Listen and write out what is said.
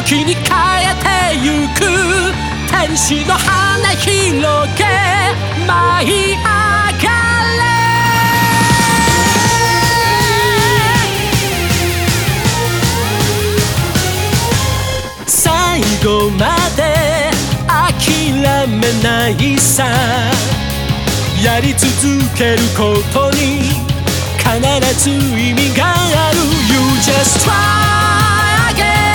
気に変えてゆく天使の花広げ舞い上がれ最後まで諦めないさやり続けることに必ず意味がある You just try again